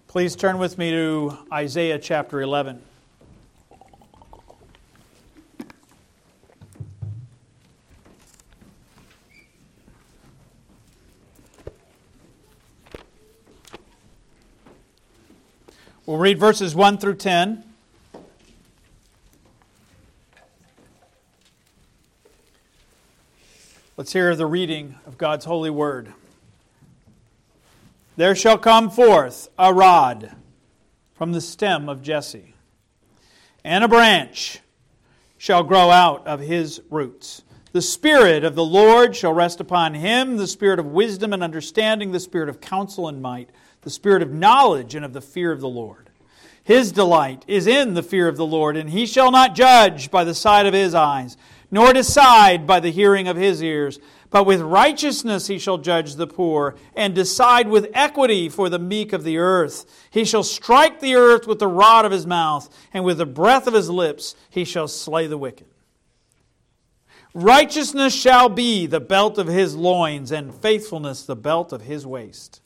Please turn with me to Isaiah chapter 11. We'll read verses 1 through 10. Let's hear the reading of God's holy word. There shall come forth a rod from the stem of Jesse, and a branch shall grow out of his roots. The Spirit of the Lord shall rest upon him, the Spirit of wisdom and understanding, the Spirit of counsel and might, the Spirit of knowledge and of the fear of the Lord. His delight is in the fear of the Lord, and he shall not judge by the sight of his eyes, nor decide by the hearing of his ears. But with righteousness he shall judge the poor, and decide with equity for the meek of the earth. He shall strike the earth with the rod of his mouth, and with the breath of his lips he shall slay the wicked. Righteousness shall be the belt of his loins, and faithfulness the belt of his waist.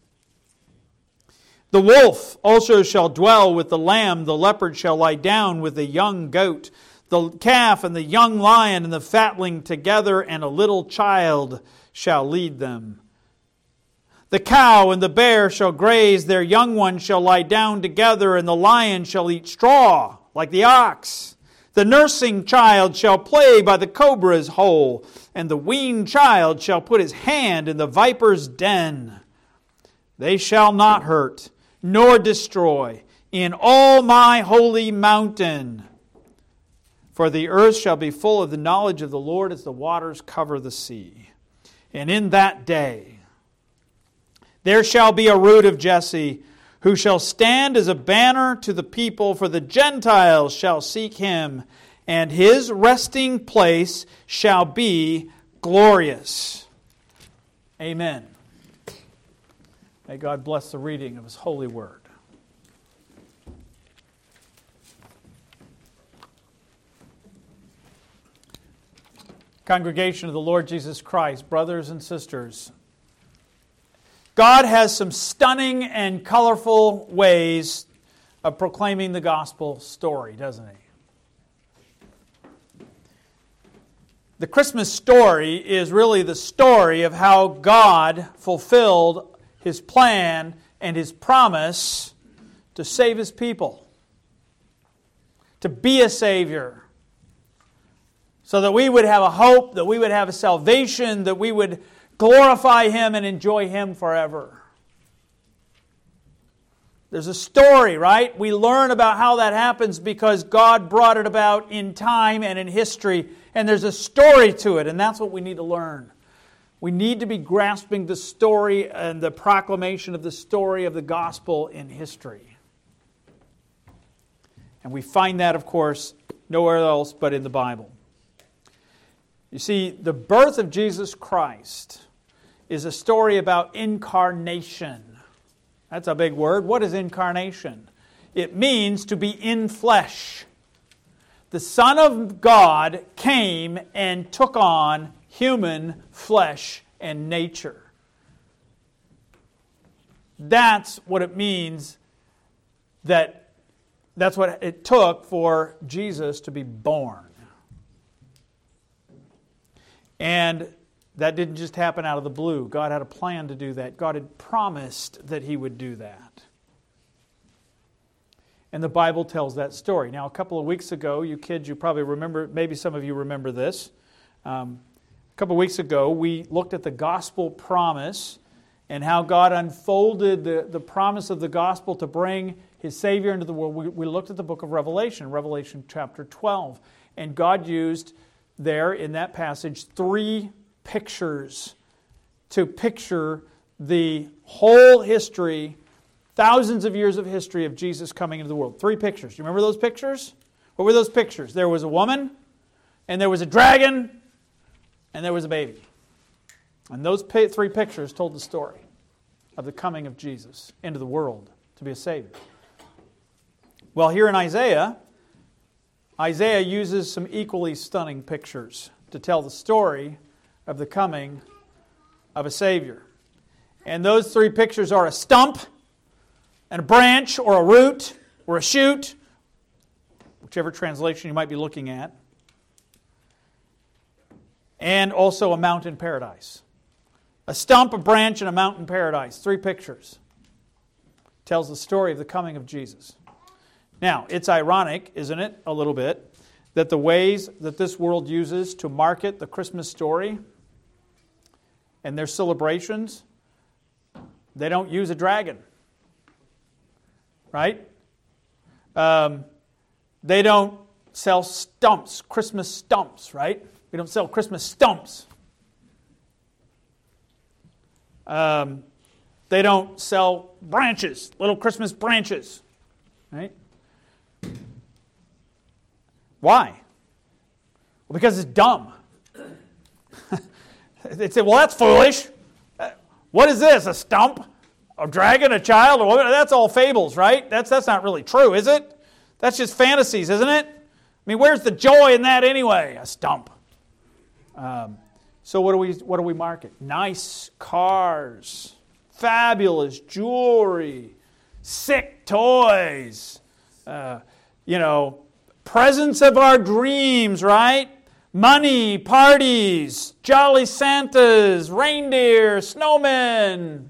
The wolf also shall dwell with the lamb, the leopard shall lie down with the young goat, the calf and the young lion and the fatling together, and a little child shall lead them. The cow and the bear shall graze, their young ones shall lie down together, and the lion shall eat straw like the ox. The nursing child shall play by the cobra's hole, and the weaned child shall put his hand in the viper's den. They shall not hurt, nor destroy, in all my holy mountain. For the earth shall be full of the knowledge of the Lord as the waters cover the sea. And in that day there shall be a root of Jesse, who shall stand as a banner to the people, for the Gentiles shall seek him, and his resting place shall be glorious. Amen. May God bless the reading of his holy word. Congregation of the Lord Jesus Christ, brothers and sisters, God has some stunning and colorful ways of proclaiming the gospel story, doesn't he? The Christmas story is really the story of how God fulfilled his plan and his promise to save his people, to be a Savior, so that we would have a hope, that we would have a salvation, that we would glorify him and enjoy him forever. There's a story, right? We learn about how that happens because God brought it about in time and in history, and there's a story to it, and that's what we need to learn. We need to be grasping the story and the proclamation of the story of the gospel in history. And we find that, of course, nowhere else but in the Bible. You see, the birth of Jesus Christ is a story about incarnation. That's a big word. What is incarnation? It means to be in flesh. The Son of God came and took on human flesh and nature. That's what it means, that's what it took for Jesus to be born. And that didn't just happen out of the blue. God had a plan to do that. God had promised that he would do that. And the Bible tells that story. Now, a couple of weeks ago, you kids, you probably remember, maybe some of you remember this. A couple of weeks ago, we looked at the gospel promise and how God unfolded the promise of the gospel to bring his Savior into the world. We looked at the book of Revelation, Revelation chapter 12. And God used there in that passage 3 pictures to picture the whole history, thousands of years of history of Jesus coming into the world. 3 pictures. You remember those pictures? What were those pictures? There was a woman, and there was a dragon, and there was a baby. And those 3 pictures told the story of the coming of Jesus into the world to be a Savior. Well, here in Isaiah uses some equally stunning pictures to tell the story of the coming of a Savior. And those 3 pictures are a stump, and a branch or a root or a shoot, whichever translation you might be looking at, and also a mountain paradise. A stump, a branch, and a mountain paradise. 3 pictures. Tells the story of the coming of Jesus. Now, it's ironic, isn't it, a little bit, that the ways that this world uses to market the Christmas story and their celebrations, they don't use a dragon. Right? They don't sell stumps, Christmas stumps, right? We don't sell Christmas stumps. They don't sell branches, little Christmas branches, right? Why? Well, because it's dumb. They say, well, that's foolish. What is this, a stump? A dragon, a child? That's all fables, right? That's not really true, is it? That's just fantasies, isn't it? I mean, where's the joy in that anyway? A stump. So what do we market? Nice cars, fabulous jewelry, sick toys, presents of our dreams, right? Money, parties, jolly Santas, reindeer, snowmen.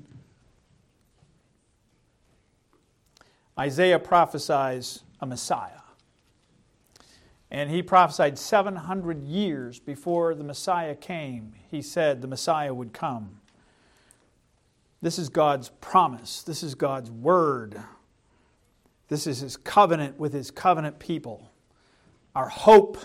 Isaiah prophesies a Messiah. And he prophesied 700 years before the Messiah came. He said the Messiah would come. This is God's promise. This is God's word. This is His covenant with His covenant people. Our hope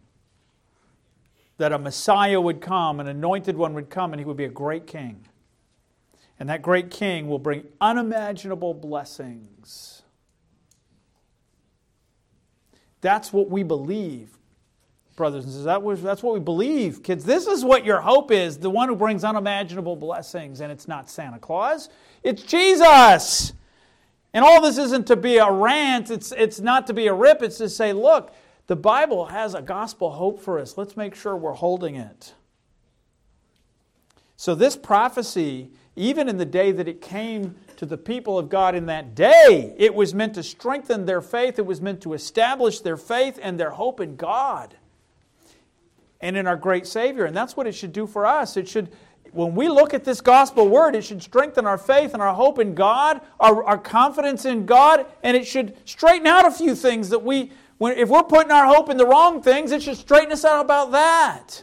that a Messiah would come, an anointed one would come, and He would be a great king. And that great king will bring unimaginable blessings. That's what we believe, brothers and sisters. That's what we believe, kids. This is what your hope is, the one who brings unimaginable blessings. And it's not Santa Claus. It's Jesus. And all this isn't to be a rant. It's not to be a rip. It's to say, look, the Bible has a gospel hope for us. Let's make sure we're holding it. So this prophecy, even in the day that it came to the people of God in that day, it was meant to strengthen their faith. It was meant to establish their faith and their hope in God and in our great Savior. And that's what it should do for us. It should, when we look at this gospel word, it should strengthen our faith and our hope in God, our confidence in God, and it should straighten out a few things that if we're putting our hope in the wrong things, it should straighten us out about that.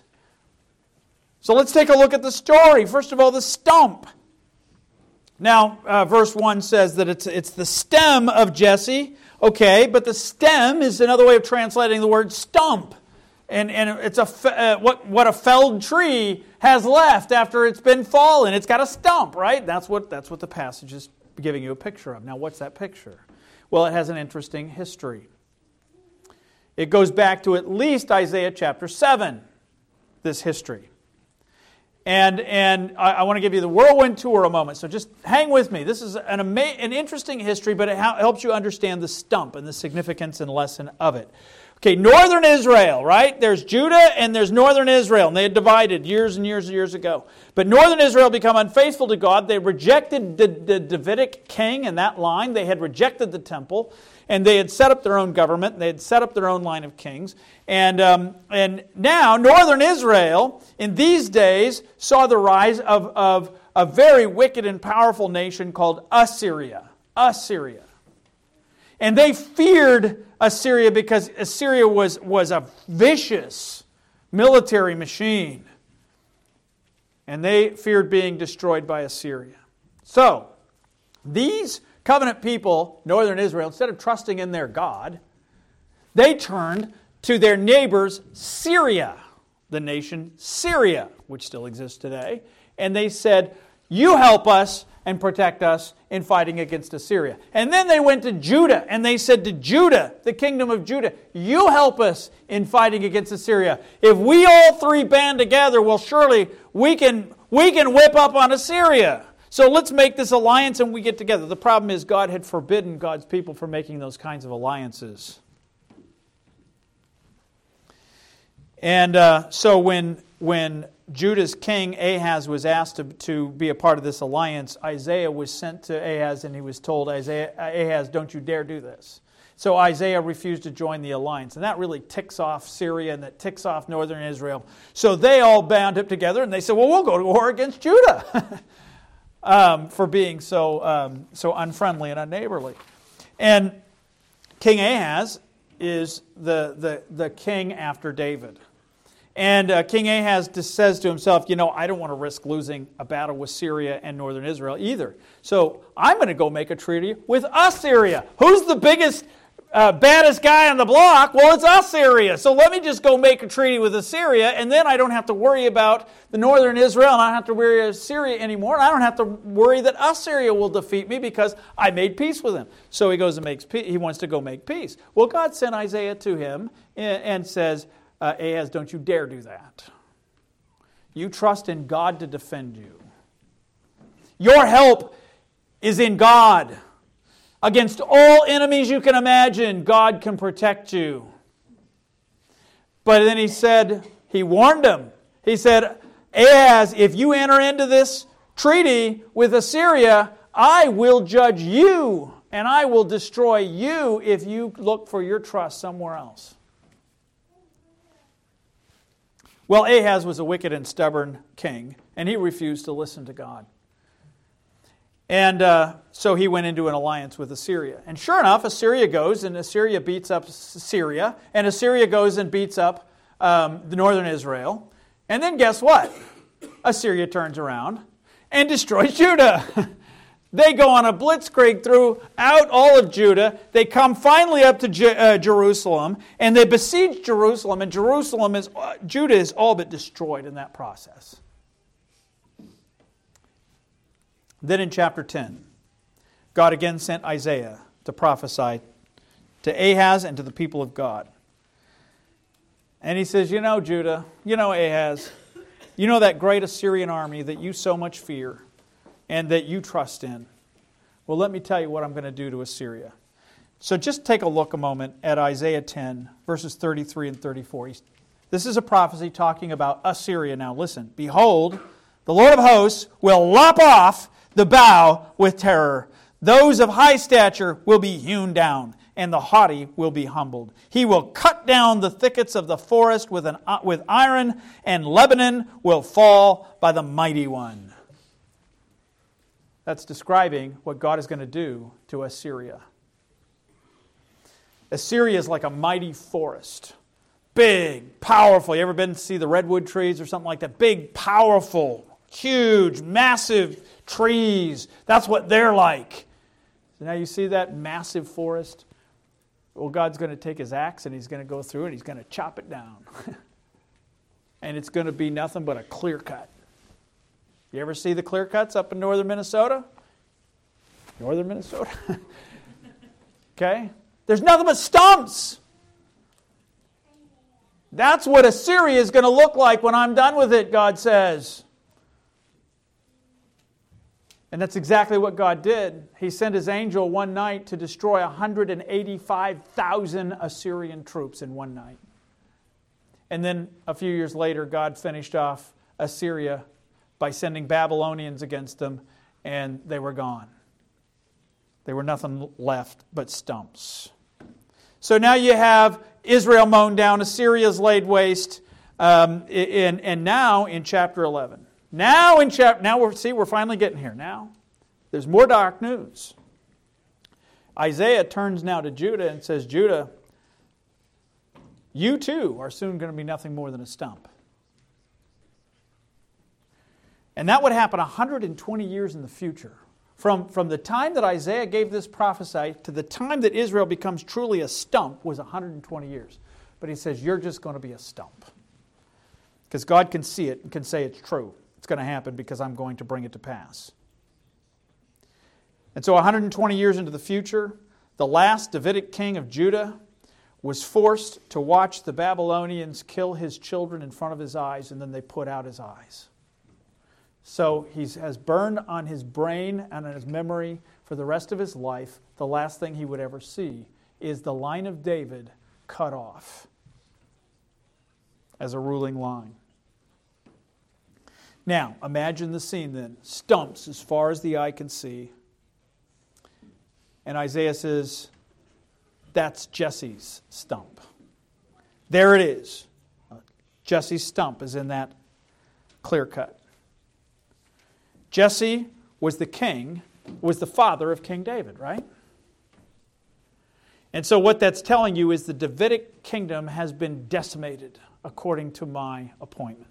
So let's take a look at the story. First of all, the stump. Now, verse 1 says that it's the stem of Jesse. Okay, but the stem is another way of translating the word stump. And it's what a felled tree has left after it's been fallen. It's got a stump, right? That's what the passage is giving you a picture of. Now, what's that picture? Well, it has an interesting history. It goes back to at least Isaiah chapter 7, this history. And I want to give you the whirlwind tour a moment, so just hang with me. This is an interesting history, but it helps you understand the stump and the significance and lesson of it. Okay, northern Israel, right? There's Judah and there's northern Israel, and they had divided years and years and years ago. But northern Israel become unfaithful to God. They rejected the Davidic king in that line. They had rejected the temple, and they had set up their own government. They had set up their own line of kings. And now northern Israel, in these days, saw the rise of a very wicked and powerful nation called Assyria. Assyria. And they feared Assyria because Assyria was a vicious military machine. And they feared being destroyed by Assyria. So, these covenant people, northern Israel, instead of trusting in their God, they turned to their neighbors, Syria, the nation Syria, which still exists today. And they said, you help us and protect us in fighting against Assyria. And then they went to Judah, and they said to Judah, the kingdom of Judah, you help us in fighting against Assyria. If we all three band together, well, surely we can whip up on Assyria. So let's make this alliance and we get together. The problem is God had forbidden God's people from making those kinds of alliances. And so when when Judah's king Ahaz was asked to be a part of this alliance, Isaiah was sent to Ahaz and he was told, Ahaz, don't you dare do this. So Isaiah refused to join the alliance. And that really ticks off Syria and that ticks off northern Israel. So they all bound up together and they said, well, we'll go to war against Judah for being so unfriendly and unneighborly. And King Ahaz is the king after David. And King Ahaz says to himself, I don't want to risk losing a battle with Syria and northern Israel either. So I'm going to go make a treaty with Assyria. Who's the biggest, baddest guy on the block? Well, it's Assyria. So let me just go make a treaty with Assyria, and then I don't have to worry about the northern Israel, and I don't have to worry about Syria anymore, and I don't have to worry that Assyria will defeat me because I made peace with him. So he goes and makes peace. He wants to go make peace. Well, God sent Isaiah to him and says, Ahaz, don't you dare do that. You trust in God to defend you. Your help is in God. Against all enemies you can imagine, God can protect you. But then he warned him. He said, Ahaz, if you enter into this treaty with Assyria, I will judge you and I will destroy you if you look for your trust somewhere else. Well, Ahaz was a wicked and stubborn king, and he refused to listen to God. And so he went into an alliance with Assyria. And sure enough, Assyria goes, and Assyria beats up Syria, and Assyria goes and beats up the northern Israel. And then guess what? Assyria turns around and destroys Judah. They go on a blitzkrieg throughout all of Judah. They come finally up to Jerusalem, and they besiege Jerusalem, and Judah is all but destroyed in that process. Then in chapter 10, God again sent Isaiah to prophesy to Ahaz and to the people of God. And he says, Judah, Ahaz, that great Assyrian army that you so much fear and that you trust in. Well, let me tell you what I'm going to do to Assyria. So just take a look a moment at Isaiah 10, verses 33 and 34. This is a prophecy talking about Assyria. Now listen, behold, the Lord of hosts will lop off the bow with terror. Those of high stature will be hewn down, and the haughty will be humbled. He will cut down the thickets of the forest with iron, and Lebanon will fall by the mighty one. That's describing what God is going to do to Assyria. Assyria is like a mighty forest. Big, powerful. You ever been to see the redwood trees or something like that? Big, powerful, huge, massive trees. That's what they're like. So now you see that massive forest? Well, God's going to take His axe and He's going to go through and He's going to chop it down. And it's going to be nothing but a clear cut. You ever see the clear cuts up in northern Minnesota? Northern Minnesota? Okay? There's nothing but stumps. That's what Assyria is going to look like when I'm done with it, God says. And that's exactly what God did. He sent His angel one night to destroy 185,000 Assyrian troops in one night. And then a few years later, God finished off Assyria by sending Babylonians against them, and they were gone. There were nothing left but stumps. So now you have Israel mown down, Assyria's laid waste, and now in chapter 11. Now we're finally getting here. Now there's more dark news. Isaiah turns now to Judah and says, Judah, you too are soon going to be nothing more than a stump. And that would happen 120 years in the future. From the time that Isaiah gave this prophecy to the time that Israel becomes truly a stump was 120 years. But he says, you're just going to be a stump. Because God can see it and can say it's true. It's going to happen because I'm going to bring it to pass. And so 120 years into the future, the last Davidic king of Judah was forced to watch the Babylonians kill his children in front of his eyes, and then they put out his eyes. So he has burned on his brain and on his memory for the rest of his life. The last thing he would ever see is the line of David cut off as a ruling line. Now, imagine the scene then. Stumps as far as the eye can see. And Isaiah says, that's Jesse's stump. There it is. Jesse's stump is in that clear cut. Jesse was the king, was the father of King David, right? And so what that's telling you is the Davidic kingdom has been decimated according to my appointment.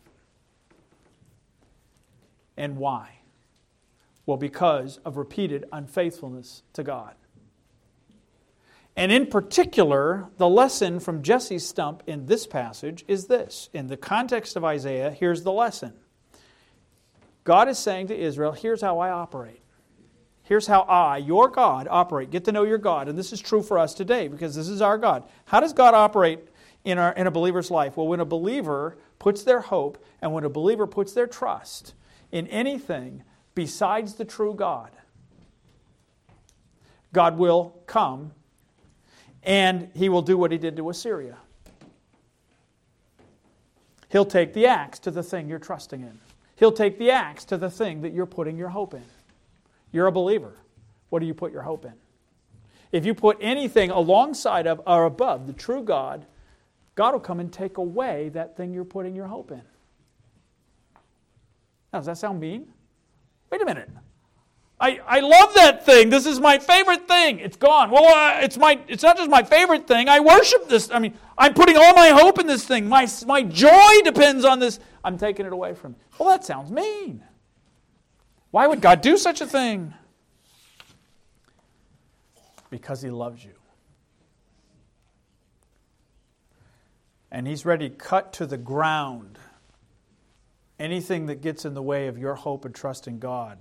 And why? Well, because of repeated unfaithfulness to God. And in particular, the lesson from Jesse's stump in this passage is this. In the context of Isaiah, here's the lesson. God is saying to Israel, here's how I operate. Here's how I, your God, operate. Get to know your God. And this is true for us today because this is our God. How does God operate in a believer's life? Well, when a believer puts their hope and when a believer puts their trust in anything besides the true God, God will come and He will do what He did to Assyria. He'll take the axe to the thing you're trusting in. He'll take the axe to the thing that you're putting your hope in. You're a believer. What do you put your hope in? If you put anything alongside of or above the true God, God will come and take away that thing you're putting your hope in. Now, does that sound mean? Wait a minute. I love that thing. This is my favorite thing. It's gone. Well, it's not just my favorite thing. I worship this. I mean, I'm putting all my hope in this thing. My joy depends on this. I'm taking it away from it. Well, that sounds mean. Why would God do such a thing? Because He loves you. And He's ready to cut to the ground anything that gets in the way of your hope and trust in God.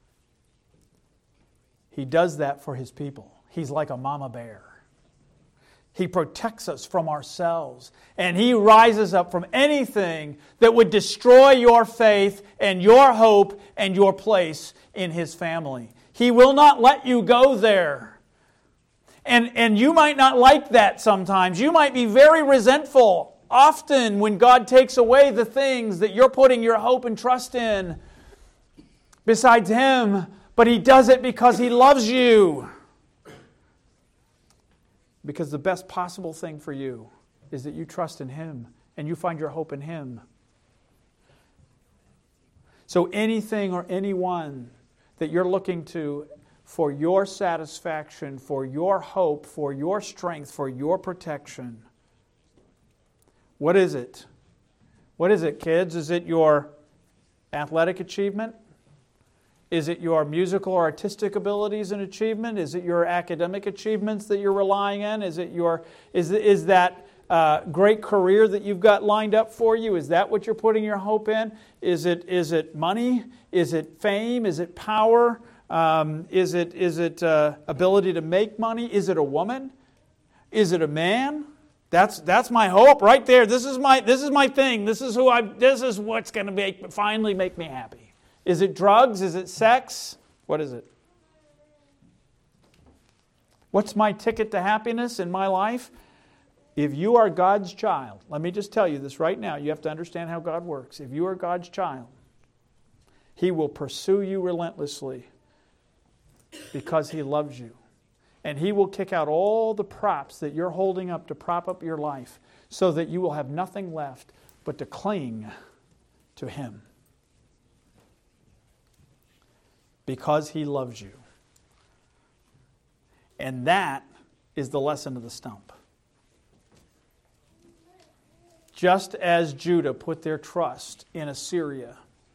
He does that for His people. He's like a mama bear. He protects us from ourselves. And He rises up from anything that would destroy your faith and your hope and your place in His family. He will not let you go there. And you might not like that sometimes. You might be very resentful often when God takes away the things that you're putting your hope and trust in besides Him. But He does it because He loves you. Because the best possible thing for you is that you trust in Him and you find your hope in Him. So anything or anyone that you're looking to for your satisfaction, for your hope, for your strength, for your protection, what is it? What is it, kids? Is it your athletic achievement? Is it your musical or artistic abilities and achievement? Is it your academic achievements that you're relying on? Is that great career that you've got lined up for you? Is that what you're putting your hope in? Is it money? Is it fame? Is it power? Is it ability to make money? Is it a woman? Is it a man? That's my hope right there. This is my thing. This is what's going to finally make me happy. Is it drugs? Is it sex? What is it? What's my ticket to happiness in my life? If you are God's child, let me just tell you this right now. You have to understand how God works. If you are God's child, He will pursue you relentlessly because He loves you. And He will kick out all the props that you're holding up to prop up your life so that you will have nothing left but to cling to Him. Because He loves you. And that is the lesson of the stump. Just as Judah put their trust in Assyria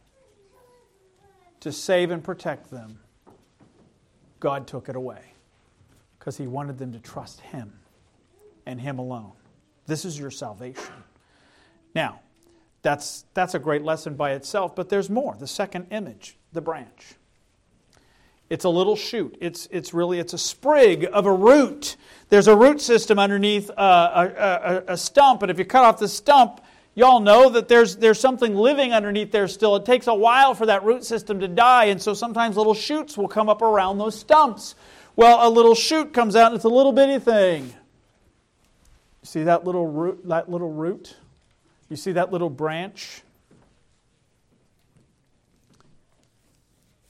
to save and protect them, God took it away because He wanted them to trust Him and Him alone. This is your salvation. Now, that's a great lesson by itself, but there's more. The second image, the branch. It's a little shoot. It's a sprig of a root. There's a root system underneath a stump, and if you cut off the stump, y'all know that there's something living underneath there still. It takes a while for that root system to die, and so sometimes little shoots will come up around those stumps. Well, a little shoot comes out, and it's a little bitty thing. See that little root? You see that little branch?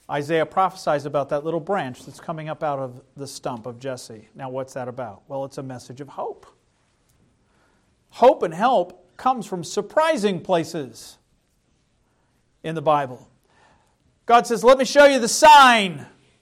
Isaiah prophesies about that little branch that's coming up out of the stump of Jesse. Now, what's that about? Well, it's a message of hope. Hope and help comes from surprising places in the Bible. God says, let me show you the sign.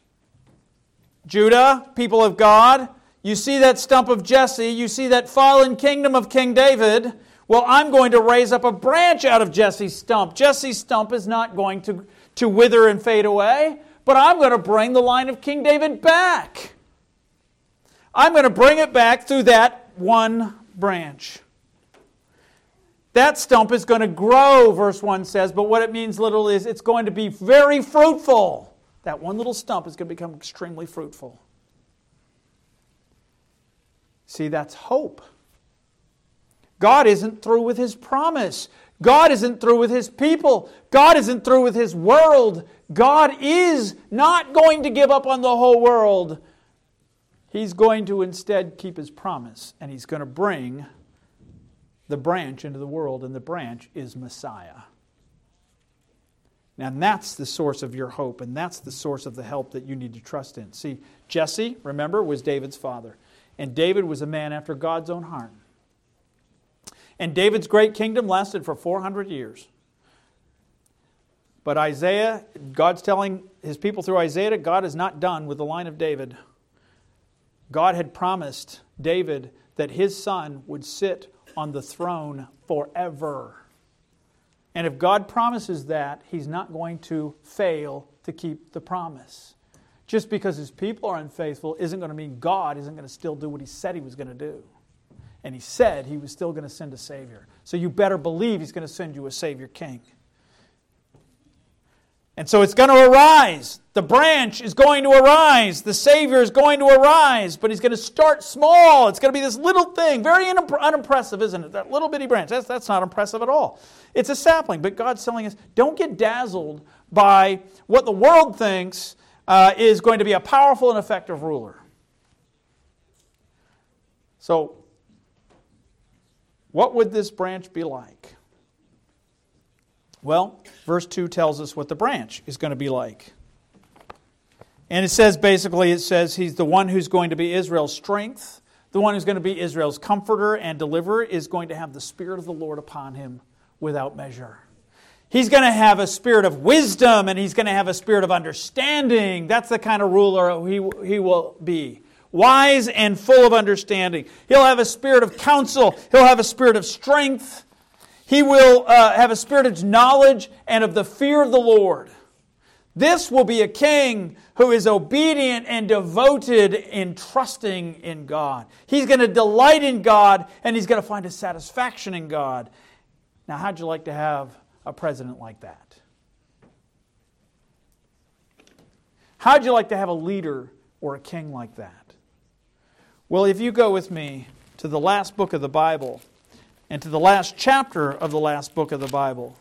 Judah, people of God, you see that stump of Jesse, you see that fallen kingdom of King David. Well, I'm going to raise up a branch out of Jesse's stump. Jesse's stump is not going to wither and fade away, but I'm going to bring the line of King David back. I'm going to bring it back through that one branch. That stump is going to grow, verse 1 says, but what it means literally is it's going to be very fruitful. That one little stump is going to become extremely fruitful. See, that's hope. God isn't through with His promise. God isn't through with His people. God isn't through with His world. God is not going to give up on the whole world. He's going to instead keep His promise, and He's going to bring the branch into the world, and the branch is Messiah. Now that's the source of your hope, and that's the source of the help that you need to trust in. See, Jesse, remember, was David's father, and David was a man after God's own heart. And David's great kingdom lasted for 400 years. But Isaiah, God's telling His people through Isaiah, God is not done with the line of David. God had promised David that his son would sit on the throne forever. And if God promises that, He's not going to fail to keep the promise. Just because His people are unfaithful isn't going to mean God isn't going to still do what He said He was going to do. And He said He was still going to send a Savior. So you better believe He's going to send you a Savior King. And so it's going to arise. The branch is going to arise. The Savior is going to arise. But He's going to start small. It's going to be this little thing. Very unimpressive, isn't it? That little bitty branch. That's not impressive at all. It's a sapling. But God's telling us, don't get dazzled by what the world thinks is going to be a powerful and effective ruler. So, what would this branch be like? Well, verse 2 tells us what the branch is going to be like. And it says He's the one who's going to be Israel's strength. The one who's going to be Israel's comforter and deliverer is going to have the Spirit of the Lord upon him without measure. He's going to have a spirit of wisdom, and He's going to have a spirit of understanding. That's the kind of ruler he will be. Wise and full of understanding. He'll have a spirit of counsel. He'll have a spirit of strength. He will have a spirit of knowledge and of the fear of the Lord. This will be a king who is obedient and devoted in trusting in God. He's going to delight in God, and he's going to find his satisfaction in God. Now, how'd you like to have a president like that? How'd you like to have a leader or a king like that? Well, if you go with me to the last book of the Bible, and to the last chapter of the last book of the Bible.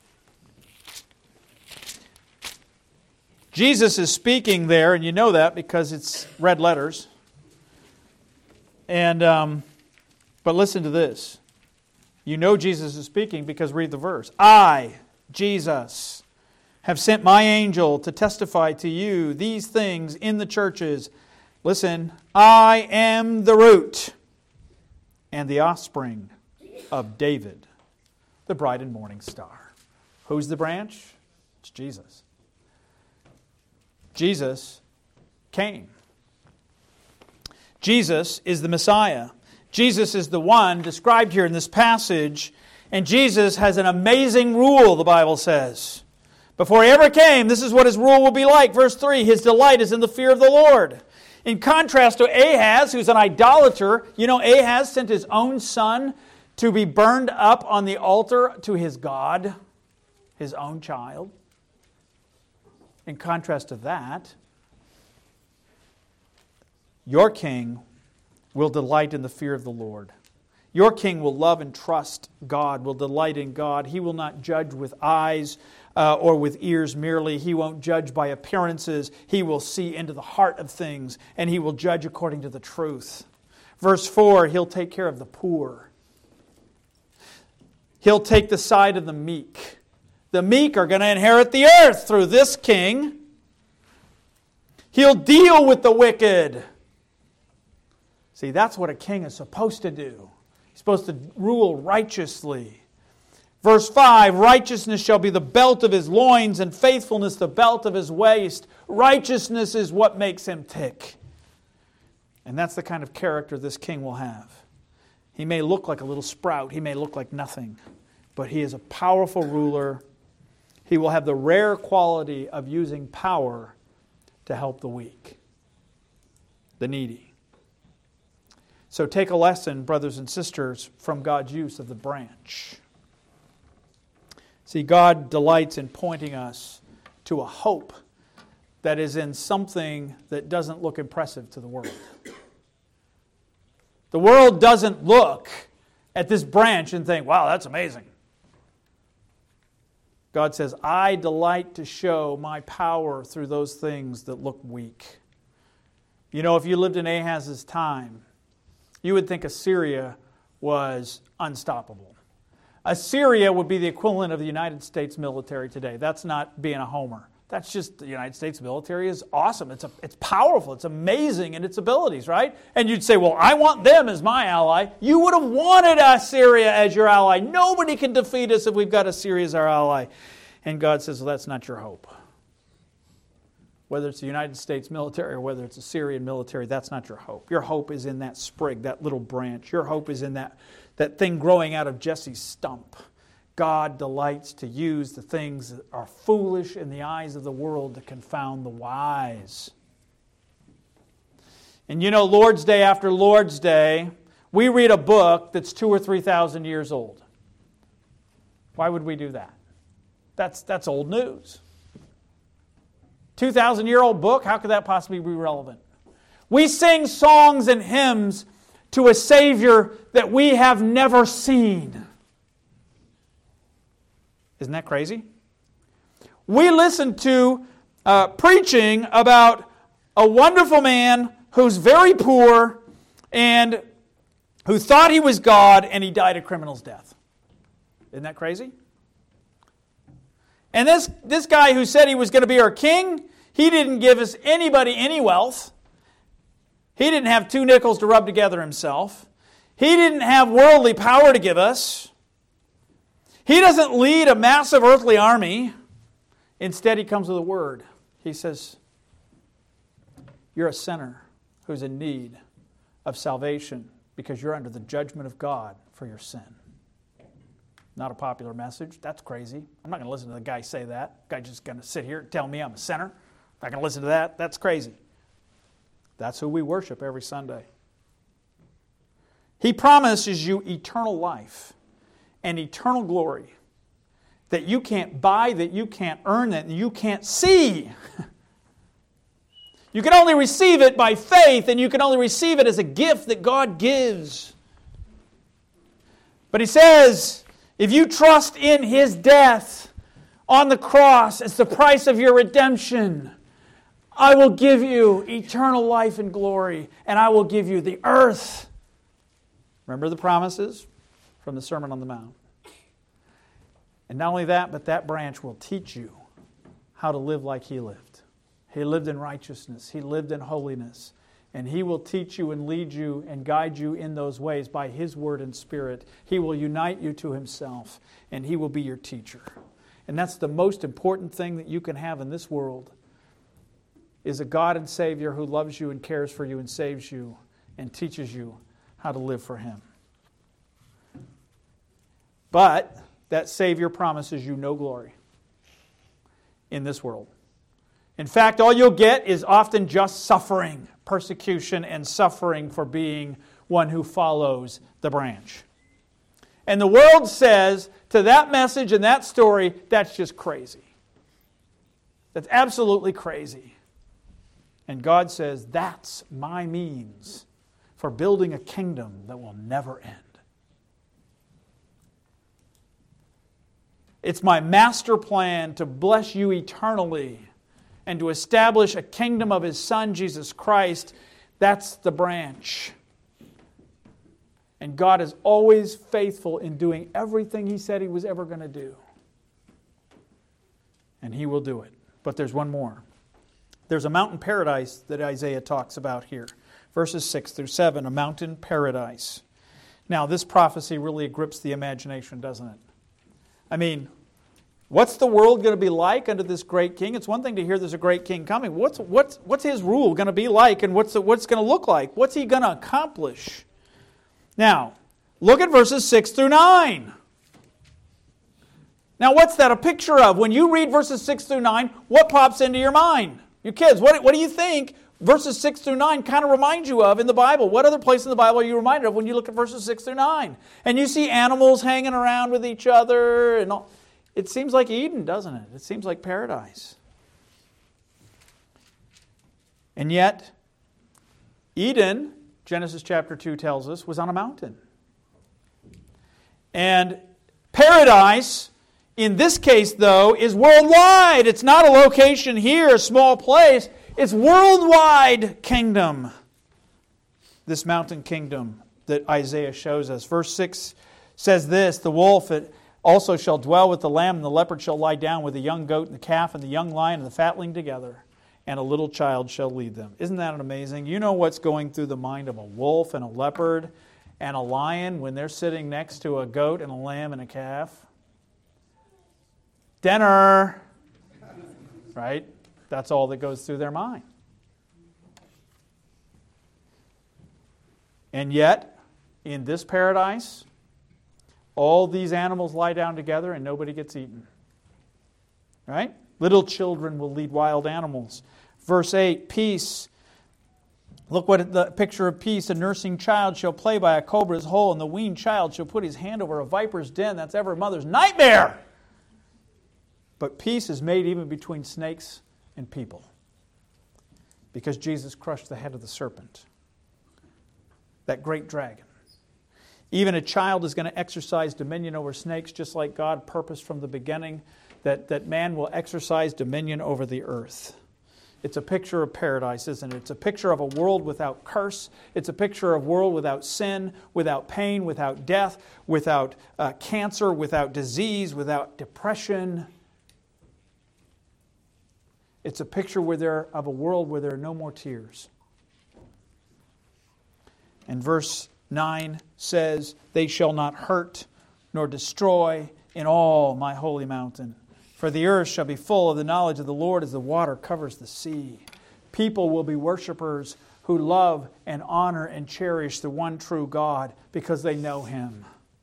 Jesus is speaking there, and you know that because it's red letters. And but listen to this. You know Jesus is speaking because read the verse. I, Jesus, have sent my angel to testify to you these things in the churches. Listen, I am the root and the offspring of David, the bright and morning star. Who's the branch? It's Jesus. Jesus came. Jesus is the Messiah. Jesus is the one described here in this passage, and Jesus has an amazing rule, the Bible says. Before He ever came, this is what His rule will be like. Verse 3, His delight is in the fear of the Lord. In contrast to Ahaz, who's an idolater, you know Ahaz sent his own son to be burned up on the altar to his God, his own child. In contrast to that, your king will delight in the fear of the Lord. Your king will love and trust God, will delight in God. He will not judge with eyes or with ears merely. He won't judge by appearances. He will see into the heart of things, and He will judge according to the truth. Verse 4, He'll take care of the poor. He'll take the side of the meek. The meek are going to inherit the earth through this king. He'll deal with the wicked. See, that's what a king is supposed to do. He's supposed to rule righteously. Verse 5, righteousness shall be the belt of his loins, and faithfulness the belt of his waist. Righteousness is what makes him tick. And that's the kind of character this king will have. He may look like a little sprout. He may look like nothing. But he is a powerful ruler. He will have the rare quality of using power to help the weak, the needy. So take a lesson, brothers and sisters, from God's use of the branch. See, God delights in pointing us to a hope that is in something that doesn't look impressive to the world. The world doesn't look at this branch and think, wow, that's amazing. God says, I delight to show my power through those things that look weak. You know, if you lived in Ahaz's time, you would think Assyria was unstoppable. Assyria would be the equivalent of the United States military today. That's not being a homer. That's just the United States military is awesome. It's powerful. It's amazing in its abilities, right? And you'd say, well, I want them as my ally. You would have wanted Assyria as your ally. Nobody can defeat us if we've got Assyria as our ally. And God says, well, that's not your hope. Whether it's the United States military or whether it's Assyrian military, that's not your hope. Your hope is in that sprig, that little branch. Your hope is in that thing growing out of Jesse's stump. God delights to use the things that are foolish in the eyes of the world to confound the wise. And you know, Lord's Day after Lord's Day, we read a book that's 2,000 or 3,000 years old. Why would we do that? That's old news. 2,000-year-old book, how could that possibly be relevant? We sing songs and hymns to a Savior that we have never seen. Isn't that crazy? We listen to preaching about a wonderful man who's very poor and who thought he was God and he died a criminal's death. Isn't that crazy? And this guy who said he was going to be our king, he didn't give us anybody any wealth. He didn't have 2 nickels to rub together himself. He didn't have worldly power to give us. He doesn't lead a massive earthly army. Instead, he comes with a word. He says, you're a sinner who's in need of salvation because you're under the judgment of God for your sin. Not a popular message. That's crazy. I'm not going to listen to the guy say that. The guy's just going to sit here and tell me I'm a sinner. I'm not going to listen to that. That's crazy. That's who we worship every Sunday. He promises you eternal life and eternal glory that you can't buy, that you can't earn, that you can't see. You can only receive it by faith, and you can only receive it as a gift that God gives. But he says, if you trust in His death on the cross as the price of your redemption, I will give you eternal life and glory, and I will give you the earth. Remember the promises from the Sermon on the Mount. And not only that, but that branch will teach you how to live like He lived. He lived in righteousness. He lived in holiness. And He will teach you and lead you and guide you in those ways by His Word and Spirit. He will unite you to Himself, and He will be your teacher. And that's the most important thing that you can have in this world, is a God and Savior who loves you and cares for you and saves you and teaches you how to live for Him. But that Savior promises you no glory in this world. In fact, all you'll get is often just suffering, persecution and suffering for being one who follows the branch. And the world says to that message and that story, that's just crazy. That's absolutely crazy. And God says, that's my means for building a kingdom that will never end. It's my master plan to bless you eternally and to establish a kingdom of His Son, Jesus Christ. That's the branch. And God is always faithful in doing everything He said He was ever going to do. And He will do it. But there's one more. There's a mountain paradise that Isaiah talks about here. Verses 6 through 7, a mountain paradise. Now, this prophecy really grips the imagination, doesn't it? I mean, what's the world going to be like under this great king? It's one thing to hear there's a great king coming. What's his rule going to be like, and what's going to look like? What's he going to accomplish? Now, look at verses 6 through 9. Now, what's that a picture of? When you read verses 6 through 9, what pops into your mind? You kids, what do you think verses 6 through 9 kind of remind you of in the Bible? What other place in the Bible are you reminded of when you look at verses 6 through 9? And you see animals hanging around with each other and all. It seems like Eden, doesn't it? It seems like paradise. And yet, Eden, Genesis chapter 2 tells us, was on a mountain. And paradise, in this case, though, is worldwide. It's not a location here, a small place. It's worldwide kingdom. This mountain kingdom that Isaiah shows us. Verse 6 says this, the wolf also shall dwell with the lamb, and the leopard shall lie down with the young goat and the calf and the young lion and the fatling together, and a little child shall lead them. Isn't that amazing? You know what's going through the mind of a wolf and a leopard and a lion when they're sitting next to a goat and a lamb and a calf? Dinner, right? That's all that goes through their mind. And yet, in this paradise, all these animals lie down together and nobody gets eaten. Right? Little children will lead wild animals. Verse 8, peace. Look what the picture of peace. A nursing child shall play by a cobra's hole, and the weaned child shall put his hand over a viper's den. That's every mother's nightmare. But peace is made even between snakes and people, because Jesus crushed the head of the serpent, that great dragon. Even a child is going to exercise dominion over snakes, just like God purposed from the beginning that man will exercise dominion over the earth. It's a picture of paradise, isn't it? It's a picture of a world without curse. It's a picture of a world without sin, without pain, without death, without cancer, without disease, without depression. It's a picture of a world where there are no more tears. And verse 9 says, they shall not hurt nor destroy in all my holy mountain. For the earth shall be full of the knowledge of the Lord as the water covers the sea. People will be worshipers who love and honor and cherish the one true God because they know Him.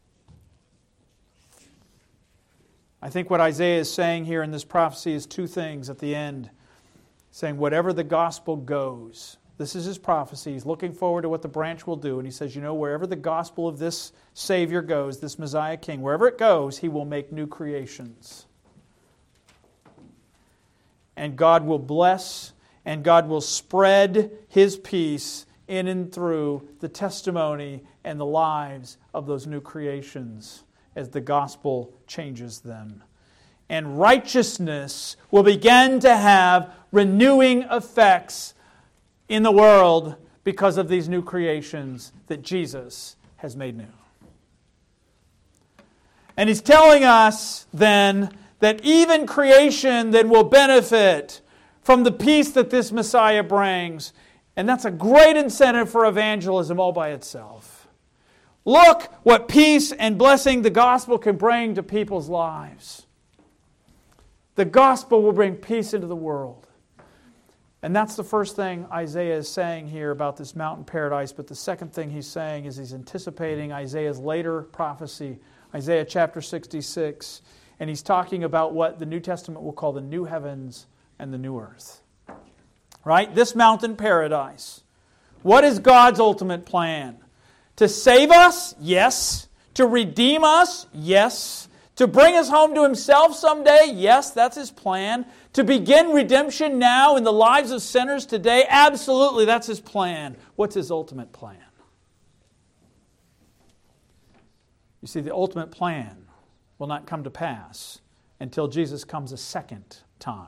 I think what Isaiah is saying here in this prophecy is two things at the end. Saying, whatever the gospel goes, this is his prophecy. He's looking forward to what the branch will do. And he says, wherever the gospel of this Savior goes, this Messiah King, wherever it goes, He will make new creations. And God will bless, and God will spread His peace in and through the testimony and the lives of those new creations as the gospel changes them. And righteousness will begin to have renewing effects in the world because of these new creations that Jesus has made new. And He's telling us then that even creation then will benefit from the peace that this Messiah brings. And that's a great incentive for evangelism all by itself. Look what peace and blessing the gospel can bring to people's lives. The gospel will bring peace into the world. And that's the first thing Isaiah is saying here about this mountain paradise. But the second thing he's saying is he's anticipating Isaiah's later prophecy, Isaiah chapter 66. And he's talking about what the New Testament will call the new heavens and the new earth. Right? This mountain paradise. What is God's ultimate plan? To save us? Yes. To redeem us? Yes. To bring us home to Himself someday? Yes, that's His plan. To begin redemption now in the lives of sinners today? Absolutely, that's His plan. What's His ultimate plan? You see, the ultimate plan will not come to pass until Jesus comes a second time.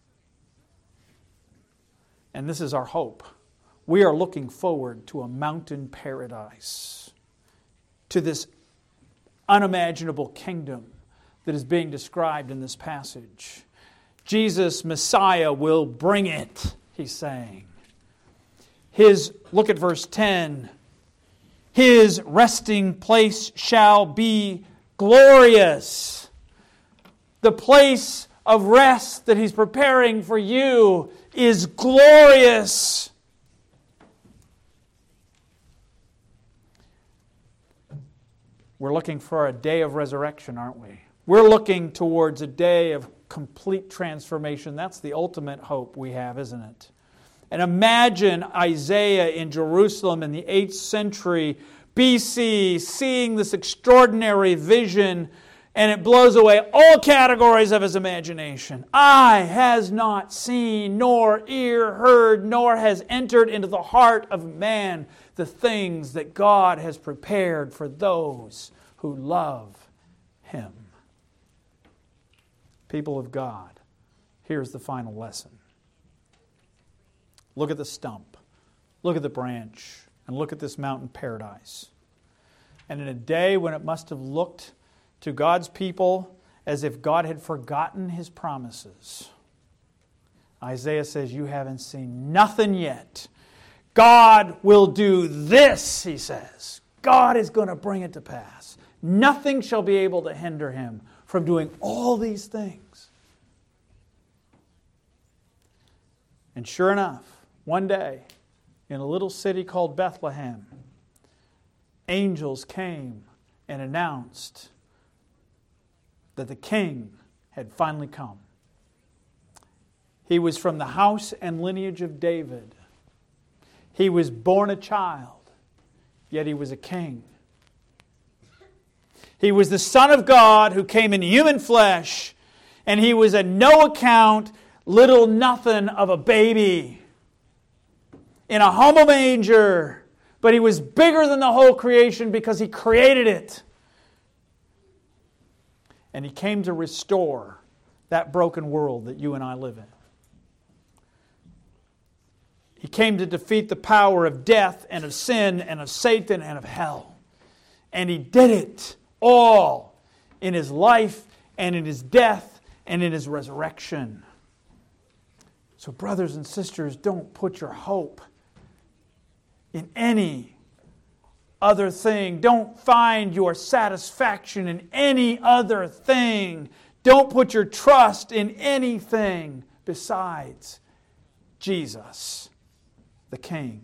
And this is our hope. We are looking forward to a mountain paradise, to this unimaginable kingdom that is being described in this passage. Jesus, Messiah, will bring it, he's saying. Look at verse 10. His resting place shall be glorious. The place of rest that he's preparing for you is glorious. We're looking for a day of resurrection, aren't we? We're looking towards a day of complete transformation. That's the ultimate hope we have, isn't it? And imagine Isaiah in Jerusalem in the 8th century BC seeing this extraordinary vision, and it blows away all categories of his imagination. Eye has not seen, nor ear heard, nor has entered into the heart of man the things that God has prepared for those who love Him. People of God, here's the final lesson. Look at the stump, look at the branch, and look at this mountain paradise. And in a day when it must have looked to God's people as if God had forgotten His promises, Isaiah says, you haven't seen nothing yet. God will do this, he says. God is going to bring it to pass. Nothing shall be able to hinder Him from doing all these things. And sure enough, one day, in a little city called Bethlehem, angels came and announced that the king had finally come. He was from the house and lineage of David. He was born a child, yet he was a king. He was the Son of God who came in human flesh, and he was a no-account, little nothing of a baby in a humble manger, but he was bigger than the whole creation because he created it. And he came to restore that broken world that you and I live in. He came to defeat the power of death and of sin and of Satan and of hell. And he did it all in His life and in His death and in His resurrection. So brothers and sisters, don't put your hope in any other thing. Don't find your satisfaction in any other thing. Don't put your trust in anything besides Jesus, the King.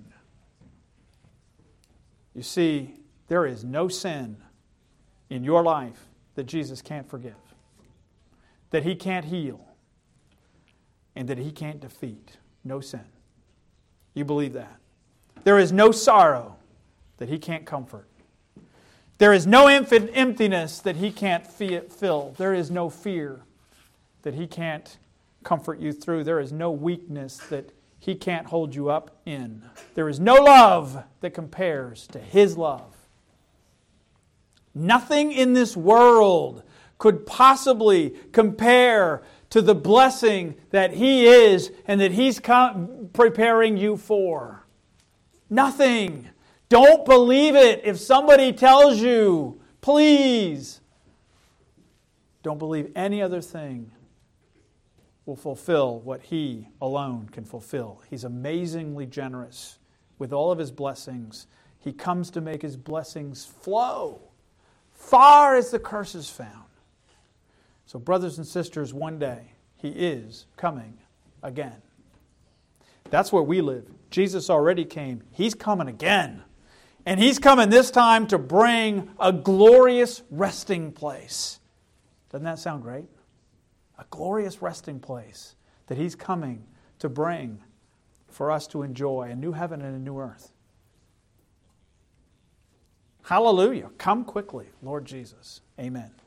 You see, there is no sin in your life that Jesus can't forgive, that He can't heal, and that He can't defeat. No sin. You believe that? There is no sorrow that He can't comfort. There is no emptiness that He can't fill. There is no fear that He can't comfort you through. There is no weakness that He can't hold you up in. There is no love that compares to His love. Nothing in this world could possibly compare to the blessing that He is and that He's preparing you for. Nothing. Don't believe it if somebody tells you. Please. Don't believe any other thing will fulfill what He alone can fulfill. He's amazingly generous with all of His blessings. He comes to make His blessings flow far as the curse is found. So brothers and sisters, one day He is coming again. That's where we live. Jesus already came. He's coming again. And He's coming this time to bring a glorious resting place. Doesn't that sound great? A glorious resting place that He's coming to bring for us to enjoy a new heaven and a new earth. Hallelujah. Come quickly, Lord Jesus. Amen.